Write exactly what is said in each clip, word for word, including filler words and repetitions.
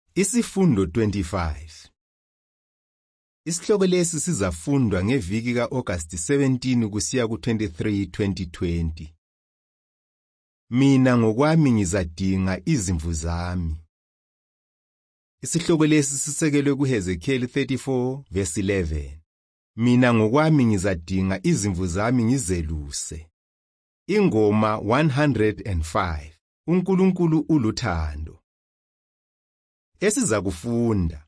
Isifundo twenty-five. Isihloko lesi sizafundwa ngeviki ka-August seventeenth kusiya ku-twenty-three twenty twenty. Mina ngokwami ngizadinga izimvu zami. Isihloko lesi sisekelwe kuHezekhiyeli thirty-four verse eleven. Mina ngokwami ngizadinga izimvu zami ngizeluse. Ingoma one hundred five. uNkulunkulu uluthando. Esizakufunda.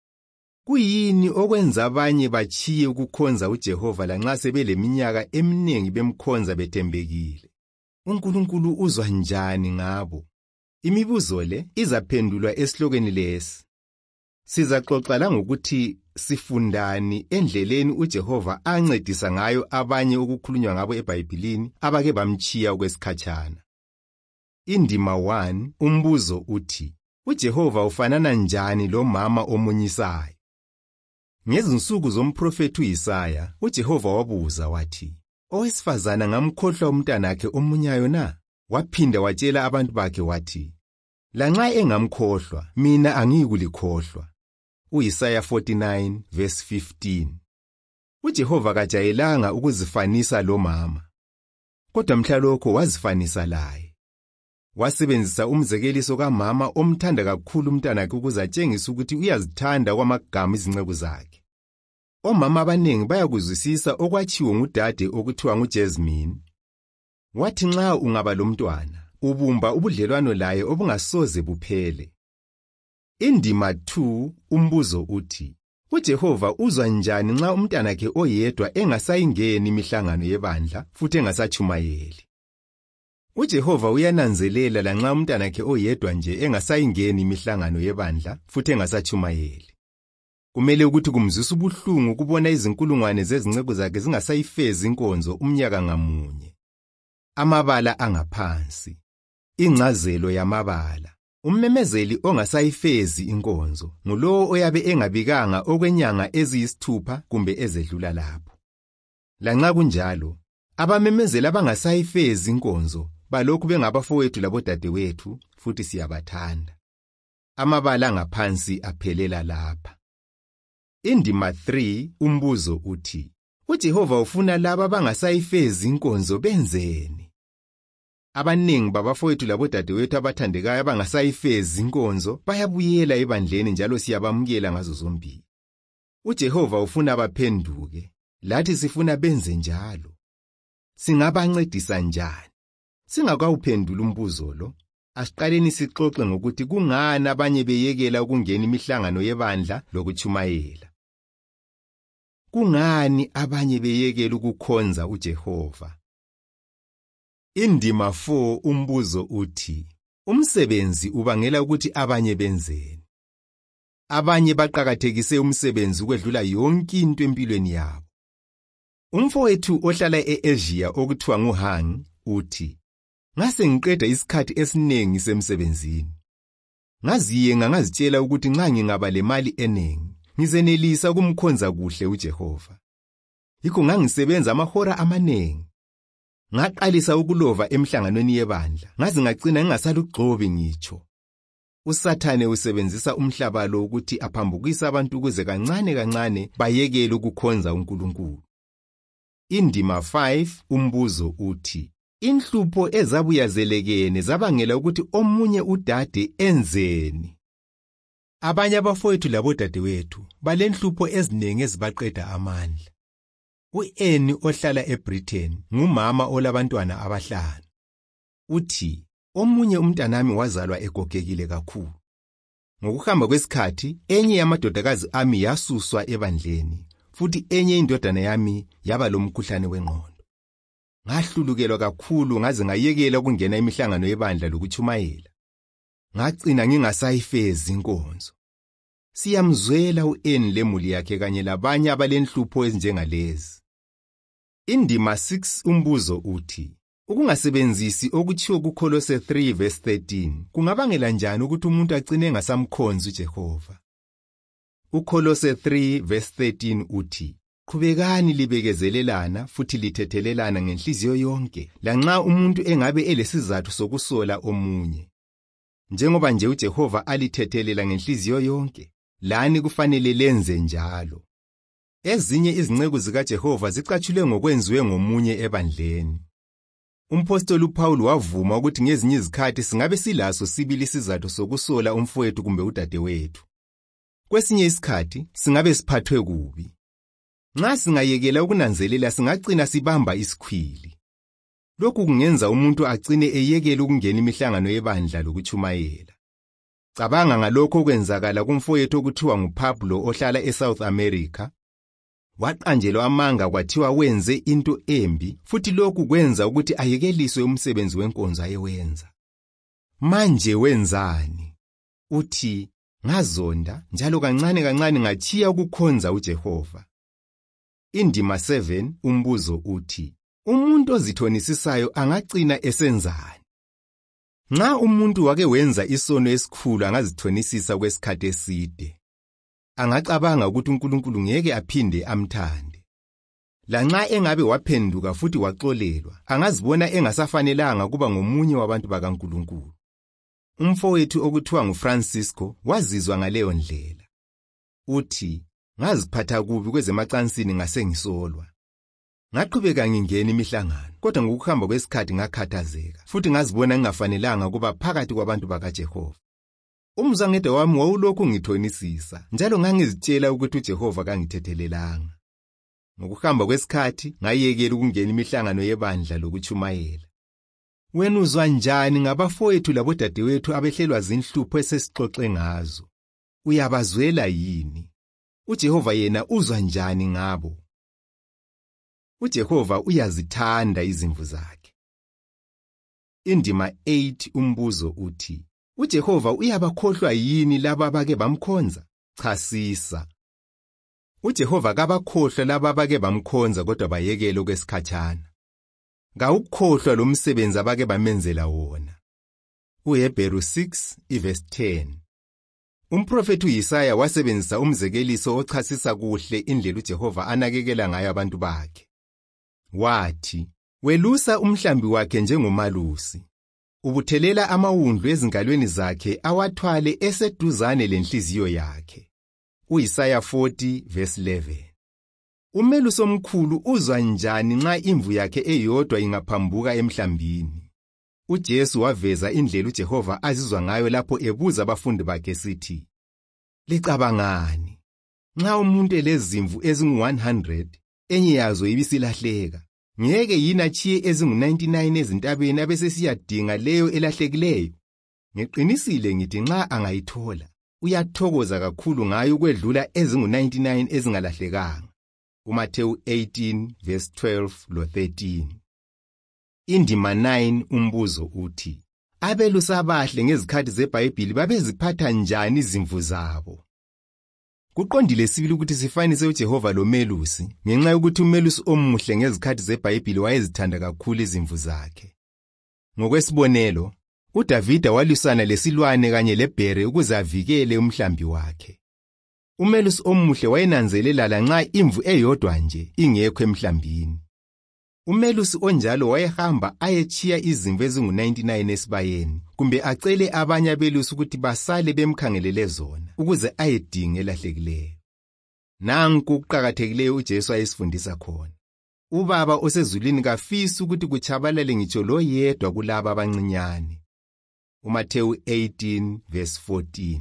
Kuyini okwenza abanye bachiye ukukhonza uJehova lanxa sebeleminyaka eminingi bemkhonza bethembekile? uNkulunkulu uzwa njani ngabo? Imibuzo le izaphendulwa esihlokweni lesi. Sizaxoxa la ngokuthi sifundani endleleni uJehova ancedisa ngayo abanye ukukhulunywa ngabo eBhayibhelini abake bamchiya okwesikhatshana. Indima one, umbuzo uthi, uJehova ufanana njani lo mama omunyisayo? Ngezinsuku zomprofethi uIsaya, uJehova wabuza wathi, owesifazana ngamkhohlwa umntanakhe omunyayo na? Waphinda watshela abantu bakhe wathi, lanxa engamkhohlwa, mina angiyikulikhohlwa. uIsaya forty-nine verse fifteen. uJehova kajayelanga ukuzifanisa lo mama, kodwa mhlalokho wazifanisa laye. Wasebenzisa umzekeliso kamama omthanda kakhulu umntanakhe ukuze atshengise ukuthi uyazithanda kwamagama izinceku zakhe. Omama abaningi bayakuzwisisa okwatshiwo ngudade okuthiwa nguJasmine. Wathi nxa ungaba lomntwana, ubumba ubudlelwano laye obungasoze buphele. Indima two, umbuzo uthi, uJehova uzwa njani nxa umntanakhe oyedwa engasayingeni imihlangano yebandla futhi engasatshumayeli? uJehova uyananzelela lanxa umntanakhe oyedwa nje engasayingeni imihlangano yebandla futhi engasatshumayeli. Kumele ukuthi kumzwisa ubuhlungu ukubona izinkulungwane zezinceku zakhe zingasayifezi inkonzo umnyaka ngamunye. Amabala angaphansi. Ingcazelo yamabala. Ummemezeli ongasayifezi inkonzo ngulowo oyabe engabikanga okwenyanga eziyisithupha kumbe ezedlula lapho. Lanxa kunjalo, abamemezeli abangasayifezi inkonzo balokhu bengabafowethu labodadewethu futhi siyabathanda. Amabala angaphansi aphelela lapha. Indima three, umbuzo uthi, uJehova ufuna laba abangasayifezi inkonzo benzeni? Abaningi babafowethu labodadewethu abathandekayo abangasayifezi inkonzo bayabuyela ebandleni njalo siyabamukela ngazo zombili. uJehova ufuna baphenduke, lathi sifuna benze njalo. Singabancedisa njani? Singakawuphendula umbuzo lo, asiqaleni sixoxe ngokuthi kungani abanye beyekela ukungena imihlangano yebandla lokutshumayela. Kungani abanye beyekela ukukhonza uJehova? Indima four, umbuzo uthi, umsebenzi ubangela ukuthi abanye benzeni? Abanye baqakathekise umsebenzi ukwedlula yonke into empilweni yabo. Umfowethu ohlala e-Asia okuthiwa nguHang uthi, ngase ngiqeda isikhathi esiningi semsebenzini. Ngaziyenga ngazitshela ukuthi nxa ngingaba lemali eningi, ngizenelisa ukumkhonza kuhle uJehova. Yikho ngangisebenza amahora amanengi. Ngaqalisa ukulova emhlanganweni yebandla, ngaze ngagcina ngingasalugxobi ngitsho. USathane usebenzisa umhlaba lo ukuthi aphambukise abantu ukuze kancane kancane bayekele ukukhonza uNkulunkulu. Indima five, umbuzo uthi, inhlupho ezabuya zelekene zabangela ukuthi omunye udade enzeni? Abanye abafowethu labodadewethu balenhlupho ezinengi ezibaqeda amandla. U-Annie ohlala eBritain ngumama olabantwana abahlanu. Uthi, omunye umntanami wazalwa egogekile kakhulu. Ngokuhamba kwesikhathi, enye yamadodakazi ami yasuswa ebandleni, futhi enye indodana yami yaba lomkhuhlane wengqondo. Ngahlulukelwa kakhulu ngaze ngayekela ukungena imihlangano yebandla lokutshumayela. Ngagcina ngingasayifezi inkonzo. Siyamzwela u-Annie lemuli yakhe kanye labanye abalenhlupho ezinjengalezi. Indima six, umbuzo uthi, ukungasebenzisi okutshiwo kuKolose three verse thirteen kungabangela njani ukuthi umuntu agcine engasamkhonzi uJehova? uKolose three verse thirteen uthi, qhubekani libekezelelana futhi lithethelelana ngenhliziyo yonke, lanxa umuntu engabe elesizathu sokusola omunye. Njengoba nje uJehova alithethelela ngenhliziyo yonke, lani kufanele lenze njalo. Ezinye izinceku zikaJehova zicatshulwe ngokwenziwe ngomunye ebandleni. Umpostoli uPaul wavuma ukuthi ngezinye izikhathi singabe silaso sibili isizathu sokusola umfowethu kumbe udadewethu. Kwesinye isikhathi singabe siphathwe kubi. Nxa singayekela ukunanzelela singagcina sibamba isikhwili. Lokhu kungenza umuntu agcine eyekela ukungena imihlangano yebandla lokuchumayela. Cabanga ngalokho okwenzakala kumfowethu okuthiwa nguPablo ohlala eSouth America. Waqanjelwa amanga kwathiwa wenze into embi, futhi lokhu kwenza ukuthi ayekeliswe umsebenzi wenkonzo ayewenza. Manje wenzani? Uthi, ngazonda njalo kancane kancane ngachiya ukukhonza uJehova. Indima seven umbuzo uthi, umuntu ozithonisisayo angagcina esenzani? Nxa umuntu wake wenza isono esikhulu angazithonisisa kwesikhathi eside, angacabanga ukuthi uNkulunkulu ngeke aphinde amthande. Lanxa engabe waphenduka futhi waxolelwa, angazibona engasafanelanga kuba ngomunye wabantu bakaNkulunkulu. Umfowethu okuthiwa nguFrancisco wazizwa ngaleyo ndlela. Uthi, ngaziphatha kubi kwezemacansini ngasengisolwa. Ngaqhubeka ngingena imihlangano, kodwa ngokuhamba kwesikhathi ngakhathazeka, futhi ngazibona ngingafanelanga kuba phakathi kwabantu bakaJehova. Umzwangedwa wami wawulokhu ngithonisisa, njalo ngangizitshela ukuthi uJehova kangithethelelanga. Ngokuhamba kwesikhathi ngayekela ukungena imihlangano yebandla lokuchumayela. Wena uzwa njani ngabafowethu labodadewethu abehlelwa zinhlupho esesixoxe ngazo? Uyabazwela yini? uJehova yena uzwa njani ngabo? uJehova uyazithanda izimvu zakhe. Indima eight umbuzo uthi, uJehova uyabakhohlwa yini laba abake bamkhonza? Chasisa. uJehova kabakhohlwa laba abake bamkhonza kodwa bayekela okwesikhatshana. Ngawukhohlwa lo msebenzi abake bamenzela wona. uHebheru six verse ten. Umprofethi uYesaya wasebenzisa umzekeliso ochasisa kuhle indlela uJehova anakekela ngayo abantu bakhe. Wathi, welusa umhlambi wakhe njengomalusi. Ubuthelela amawundlu ezingalweni zakhe awathwale eseduzane lenhliziyo yakhe. uIsaya forty verse eleven. Umelusi omkhulu uzwa njani nxa imvu yakhe eyodwa ingaphambuka emhlambini? uJesu waveza indlela uJehova azizwa ngayo lapho ebuza abafundi bakhe sithi, licabangani? Nxa umuntu elezimvu ezingu one hundred, enye yazo ibisilahleka, ngeke yini achiye ezingu ninety-nine ezintabeni abesesiyadinga leyo elahlekileyo? Ngiqinisile ngithi nxa angayithola, uyathokoza kakhulu ngayo ukwedlula ezingu ninety-nine ezingalahlekanga. uMathewu eighteen verse twelve lo thirteen. Indima nine umbuzo uthi, abelusi abahle ngezikhathi zeBhayibhili babeziphatha njani izimvu zabo? Kuqondile sibili ukuthi sifanise uJehova lomelusi, ngenxa yokuthi umelusi omuhle ngezikhathi zeBhayibhili wayezithanda kakhulu izimvu zakhe. Ngokwesibonelo, uDavida walwisana lesilwane kanye lebhere ukuze avikele umhlambi wakhe. Umelusi omuhle wayenanzelela lanxa imvu eyodwa nje ingekho emhlambini. Umelusi onjalo wayehamba ayechiya izimvu ezingu ninety-nine esibayeni, kumbe acele abanye abelusi ukuthi basale bemkhangelele zona ukuze ayedinga elahlekileyo. Nanku ukuqakathekileyo uJesu ayesifundisa khona. Ubaba osezulwini kafisi ukuthi kuchabalale ngitsho lo yedwa kulabo abancinyane. uMathewu eighteen verse fourteen.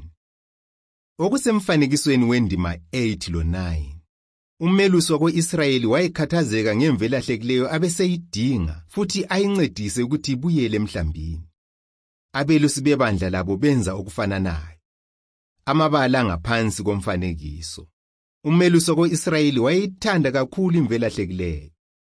Okusemfanekisweni wendima eight lo nine. Umelusi wako-Israyeli wayekhathazeka ngemvelahlekileyo abeseyidinga futhi ayincedise ukuthi ibuyele emhlambini. Abelusi bebandla labo benza okufananayo. Amabala ngaphansi komfanekiso. Umelusi wako-Israyeli wayeyithanda kakhulu imvelahlekileyo.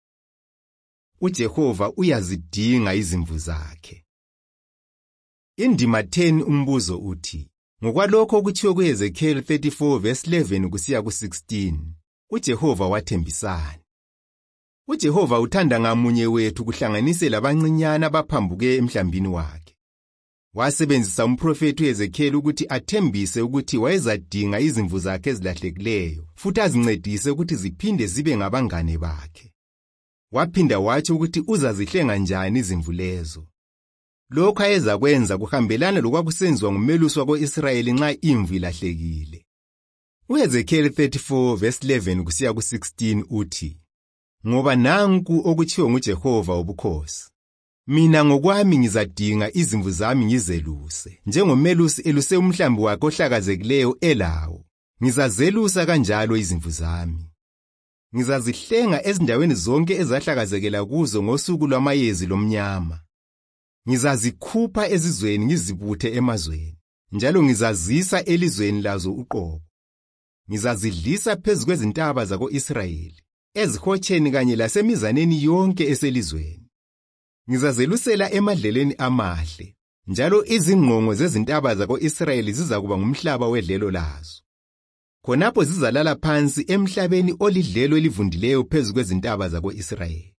uJehova uyazidinga izimvu zakhe. Indima ten umbuzo uthi, ngokwalokho okuthiwe kuHezekhiyeli thirty-four verse eleven kusiya ku sixteen. uJehova wathembisani? uJehova uthanda ngamunye wethu kuhlanganise labancinyane abaphambuke emhlambini wakhe. Wasebenzisa umprofethi uHezekhiyeli ukuthi athembise ukuthi wayezadinga izimvu zakhe ezilahlekileyo, futhi azincedise ukuthi ziphinde zibe ngabangane bakhe. Waphinda wathi ukuthi uzazihlenga njani izimvu lezo. Lokho ayezakwenza kuhambelana lokwakusenziwa ngumelusi wako-Israyeli nxa imvu ilahlekile. uHezekhiyeli thirty-four verse eleven kusiya ku sixteen uthi, ngoba nanku okutshiwo nguJehova wobukhosi, mina ngokwami ngizadinga izimvu zami ngizeluse, njengomelusi eluse umhlambi wakhe ohlakazekileyo elawo, ngizazelusa kanjalo izimvu zami. Ngizazihlenga ezindaweni zonke ezahlakazekela kuzo ngosuku lwamayezi lomnyama. Ngizazikhupha ezizweni ngizibuthe emazweni, njalo ngizazisa elizweni lazo uqobo. Ngizazidlisa phezu kwezintaba zako-Israyeli, ezihotsheni kanye lasemizaneni yonke eselizweni. Ngizazelusela emadlelweni amahle, njalo izingqongo zezintaba zako-Israyeli zizakuba ngumhlaba wedlelo lazo. Khonapho zizalala phansi emhlabeni olidlelo elivundileyo phezu kwezintaba zako-Israyeli.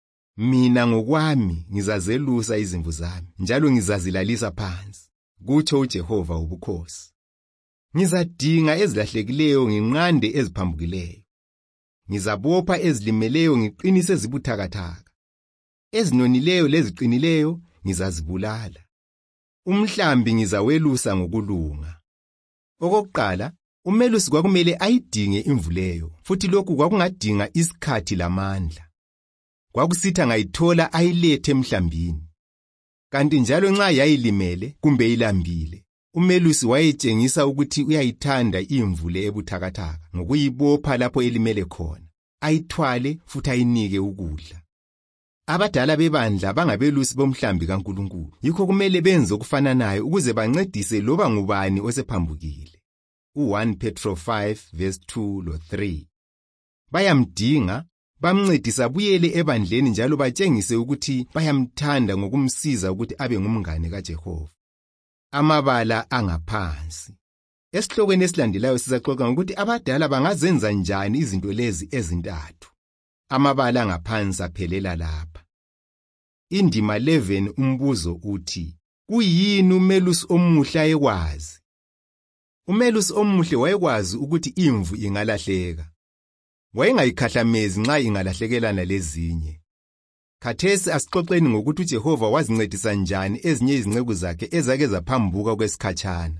Mina ngokwami ngizazelusa izimvu zami, njalo ngizazilalisa phansi, kutsho uJehova wobukhosi. Ngizadinga ezilahlekileyo nginqande eziphambukileyo. Ngizabopha ezilimeleyo ngiqinise ezibuthakathaka. Ezinonileyo leziqinileyo ngizazibulala. Umhlambi ngizawelusa ngokulunga. Okokuqala, umelusi kwakumele ayidinge imvu leyo, futhi lokhu kwakungadinga isikhathi lamandla. Kwakusitha ngayithola ayilethe emhlambini. Kanti njalo nxa yayilimele kumbe ilambile, umelusi wayetshengisa ukuthi uyayithanda imvu le ebuthakathaka ngokuyibopha lapho elimele khona, ayithwale futhi ayinike ukudla. Abadala bebandla bangabelusi bomhlambi kaNkulunkulu, yikho kumele benze okufananayo ukuze bancedise loba ngubani osephambukile. First Peter five verse two lo three. Bayamdinga, bamncedisa buyele ebandleni njalo batshengise ukuthi bayamthanda ngokumsiza ukuthi abe ngumngane kaJehova. Amabala angaphansi. Esihlokweni esilandelayo sizaxoxa ngokuthi abadala bangazenza njani izinto lezi ezintathu. Amabala angaphansi aphelela lapha. Indima eleven umbuzo uthi, kuyini umelusi omuhle ayekwazi? Umelusi omuhle wayekwazi ukuthi imvu ingalahleka. Wayengayikhahlamezi nxa ingalahlekelana lezinye. Khathesi asixoxeni ngokuthi uJehova wazincedisa njani ezinye izinceku zakhe ezake zaphambuka kwesikhatshana.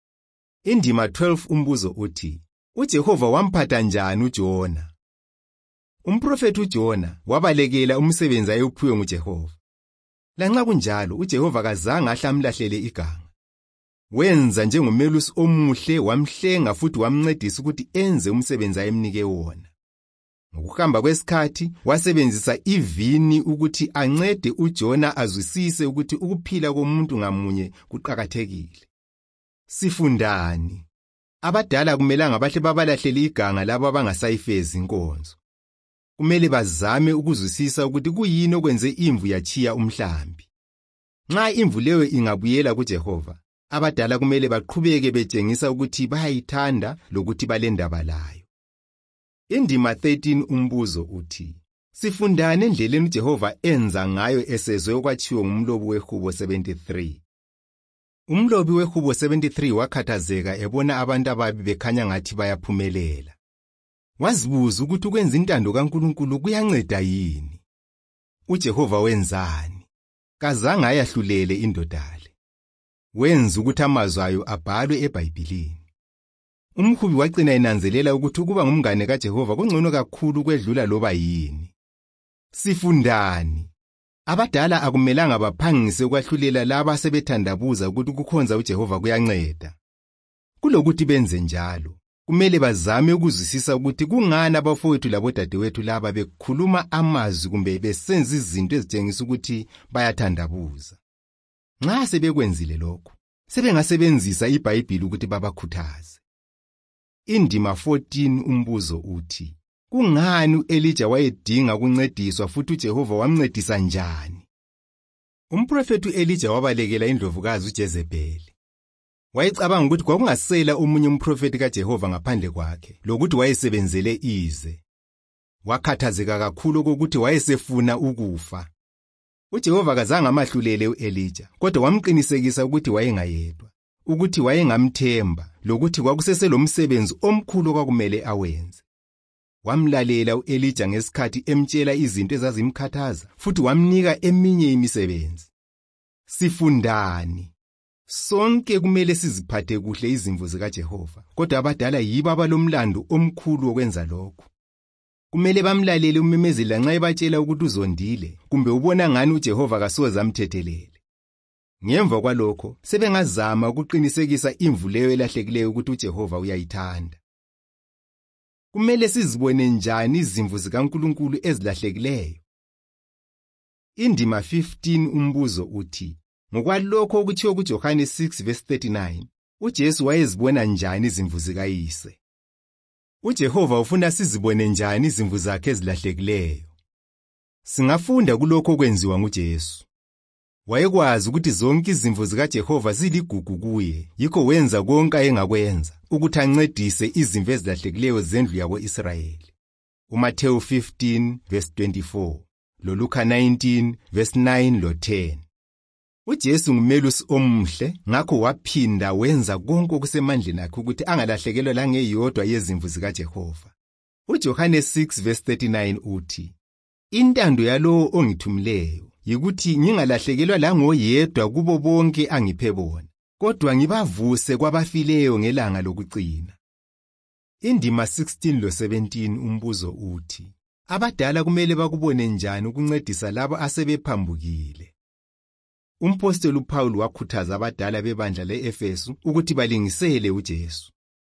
Indima twelve umbuzo uthi, uJehova wamphatha njani uJona? Umprofeti uJona wabalekela umsebenzi ayewuphiwe nguJehova. Lanxa kunjalo, uJehova kazange ahlamlahlele iganga. Wenza njengomelusi omuhle, wamhlenga futhi wamncedisa ukuthi enze umsebenzi ayemnike wona. Ngokuhamba kwesikhathi, wasebenzisa ivini ukuthi ancede uJona azwisise ukuthi ukuphila komuntu ngamunye kuqakathekile. Sifundani? Abadala kumelanga bahle babalahlele iganga labo abangasayifezi inkonzo. Kumele bazame ukuzwisisa ukuthi kuyini okwenze imvu yachiya umhlambi. Nxa imvu leyo ingabuyela kuJehova, abadala kumele baqhubeke betshengisa ukuthi bayayithanda lokuthi balendaba layo. Indima thirteen umbuzo uthi, sifundane endleleni uJehova enza ngayo esezwe okwatshiwo ngumlobi weHubo seventy-three. Umlobi weHubo seventy-three wakhathazeka ebona abantu ababi bekhanya ngathi bayaphumelela. Wazibuza ukuthi ukwenza intando kaNkulunkulu kuyanceda yini? uJehova wenzani? Kazange ayahlulele indoda le. Wenza ukuthi amazwi ayo abhalwe eBhayibhelini. Umhubi wagcina enanzelela ukuthi ukuba ngumngane kaJehova kungcono kakhulu kwedlula loba yini. Sifundani? Abadala akumelanga baphangise ukwahlulela laba asebethandabuza ukuthi ukukhonza uJehova kuyanceda. Kulokuthi benze njalo, kumele bazame ukuzwisisa ukuthi kungani abafowethu labodadewethu laba bekhuluma amazwi kumbe besenza izinto ezitshengisa ukuthi bayathandabuza. Nxa sebekwenzile lokho, sebengasebenzisa iBhayibheli ukuthi babakhuthaze. Indima fourteen umbuzo uthi, kungani u-Elija wayedinga ukuncediswa futhi uJehova wamncedisa njani? Umprofeti u-Elija wabalekela indlovukazi uJezebheli. Wayecabanga ukuthi kwakungasela omunye umprofeti kaJehova ngaphandle kwakhe, lokuthi wayesebenzele ize. Wakhathazeka kakhulu ukuthi wayesefuna ukufa. uJehova kazange amahlulele u-Elija, kodwa wamqinisekisa ukuthi wayengayedwa, ukuthi wayengamthemba, lokuthi kwakuseselomsebenzi omkhulu kwakumele awenze. Wamlalela u-Elija ngesikhathi emtshela izinto ezazimkhathaza, futhi wamnika eminye imisebenzi. Sifundani? Sonke kumele siziphathe kuhle izimvu zikaJehova, kodwa abadala yibo abalomlando omkhulu wokwenza lokho. Kumele bamlalele umemezeli lanxa ebatshela ukuthi uzondile kumbe ubona ngani uJehova kasoze amthethelele. Ngemva kwalokho sebengazama ukuqinisekisa imvu leyo elahlekileyo ukuthi uJehova uyayithanda. Kumele sizibone njani izimvu zikaNkulunkulu ezilahlekileyo? Indima fifteen umbuzo uthi, ngokwalokho okuthiwa kuJohane six verse thirty-nine, uJesu wayezibona njani izimvu zikayise? uJehova ufuna sizibone njani izimvu zakhe ezilahlekileyo? Singafunda kulokho okwenziwa nguJesu. Wayekwazi ukuthi zonke izimvu zikaJehova ziligugu kuye, yikho wenza konke ayengakwenza ukuthi ancedise izimvu ezilahlekileyo zendlu yako-Israyeli. uMathewu fifteen verse twenty-four loLuka nineteen verse nine lo ten. uJesu ngumelusi omuhle, ngakho waphinda wenza konke okusemandleni akhe ukuthi angalahlekelwa langeyodwa yezimvu zikaJehova. uJohane six verse thirty-nine uthi, intando yalowo ongithumileyo yikuthi ngingalahlekelwa langoyedwa kubo bonke angiphe bona, kodwa ngibavuse kwabafileyo ngelanga lokucina. Indima sixteen lo seventeen umbuzo uthi, abadala kumele bakubone njani ukuncedisa labo asebephambukile? Umpostoli uPaul wakhuthaza abadala bebandla le-Efesu ukuthi balingisele uJesu.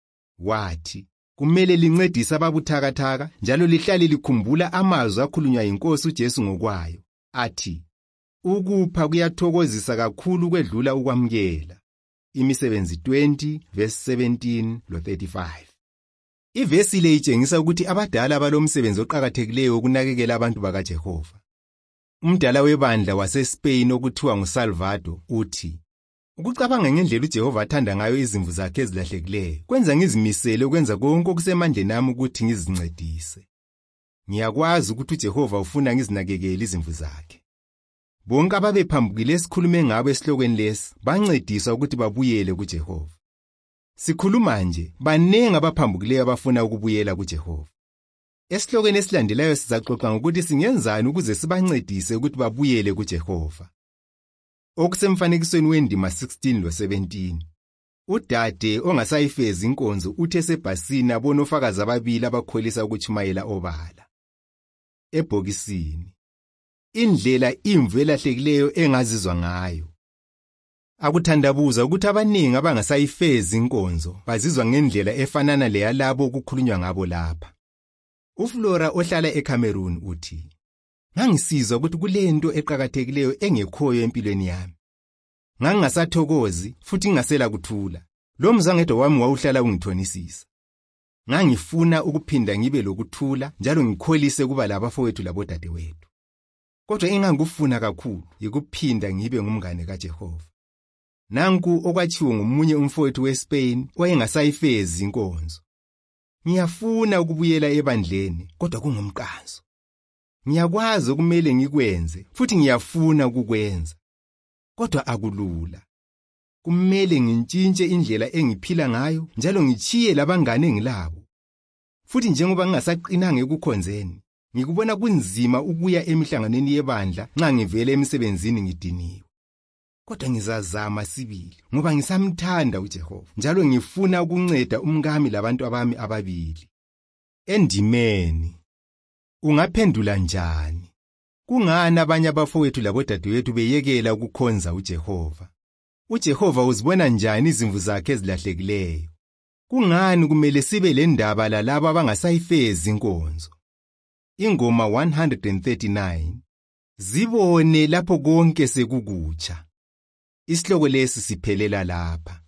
Wathi, kumele lincedise ababuthakathaka njalo lihlale likhumbula amazwi akhulunywa yiNkosi uJesu ngokwayo. Athi, ukupha kuyathokozisa kakhulu kwedlula ukwamukela. Imisebenzi twenty verse seventeen lo thirty-five. Ivesi le itshengisa ukuthi abadala balomsebenzi oqhakathekileyo ukunakekela abantu bakaJehova. Umdala webandla waseSpain okuthiwa nguSalvador uthi, ukucabanga ngendlela uJehova athanda ngayo izimvu zakhe ezilahlekileyo kwenza ngizimisele ukwenza konke okusemandleni ami ukuthi ngizincedise. Ngiyakwazi ukuthi uJehova ufuna ngizinakekele izimvu zakhe. Bonke ababephambukile esikhulume ngabo esihlokweni lesi bancediswa ukuthi babuyele kuJehova. Sikhuluma nje, banengi abaphambukileyo abafuna ukubuyela kuJehova. Esihlokweni esilandelayo sizaxoxa ngokuthi singenzani ukuze sibancedise ukuthi babuyele kuJehova. Okusemfanekisweni wendima sixteen lo seventeen. Udade ongasayifezi inkonzo uthe sebhasini abona ofakazi ababili abakholisa ukutshumayela obala. Ebhokisini. Indlela imvu elahlekileyo engazizwa ngayo. Akuthandabuza ukuthi abaningi abangasayifezi inkonzo bazizwa ngendlela efanana leyalabo okukhulunywa ngabo lapha. uFlora ohlala eCameroon uthi, ngangisizwa ukuthi kulento eqhakathekileyo engekhoyo empilweni yami. Ngangingasathokozi futhi ngingasela kuthula. Lo mzangedwa wami wawuhlala ungithonisisa. Ngangifuna ukuphinda ngibe lokuthula njalo ngikholise kuba labafowethu labodadewethu. Kodwa engangufuna kakhulu yikuphinda ngibe ngumngane kaJehova. Nanku okwatshiwo ngomunye umfowethu weSpain oyengasayifezi inkonzo. Ngiyafuna ukubuyela ebandleni kodwa kungumqanso. Ngiyakwazi okumele ngikwenze futhi ngiyafuna ukukwenza. Kodwa akulula. Kumele ngintshintshe indlela engiphila ngayo njalo ngichiye labangane engilabo. Futhi njengoba ngingasaqinanga ekukhonzeni, ngikubona kunzima ukuya emihlanganweni yebandla nxa ngivele emsebenzini ngidiniwe. Kodwa ngizazama sibili ngoba ngisamthanda uJehova njalo ngifuna ukunceda umkami labantu abami ababili. Endimeni ungaphendula njani? Kungani abanye abafowethu labodadewethu beyekela ukukhonza uJehova? uJehova uzibona njani izimvu zakhe ezilahlekileyo? Kungani kumele sibe lendaba lalabo abangasayifezi inkonzo? Ingoma one thirty-nine. Zibone lapho konke sekukutsha. Isihloko lesi siphelela lapha.